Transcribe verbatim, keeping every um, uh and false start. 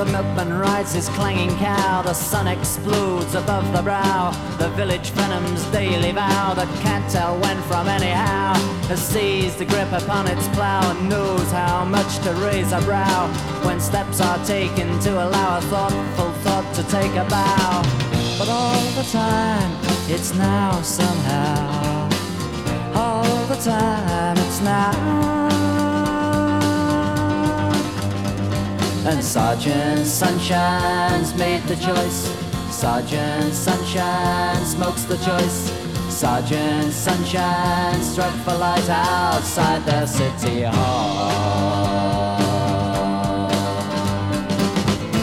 milkman rides his clanging cow. The sun explodes above the brow. The village venom's daily vow that can't tell when from anyhow has seized the grip upon its plough and knows how much to raise a brow when steps are taken to allow a thoughtful thought to take a bow. But all the time it's now somehow. All the time it's now. And Sergeant Sunshine's made the choice. Sergeant Sunshine smokes the choice. Sergeant Sunshine struck for light outside the city hall.